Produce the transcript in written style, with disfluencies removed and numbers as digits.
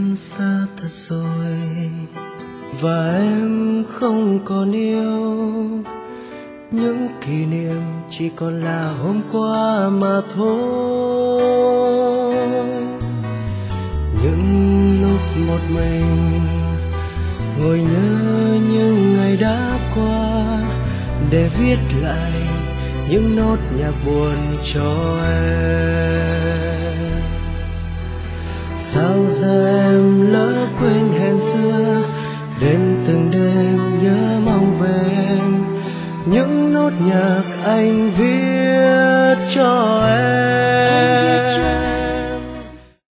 em xa thật rồi và em không còn yêu, những kỷ niệm chỉ còn là hôm qua mà thôi. Những lúc một mình ngồi nhớ những ngày đã qua để viết lại những nốt nhạc buồn cho em. Sao giờ em lỡ quên hẹn xưa, đêm từng đêm nhớ mong về em, những nốt nhạc anh viết cho em.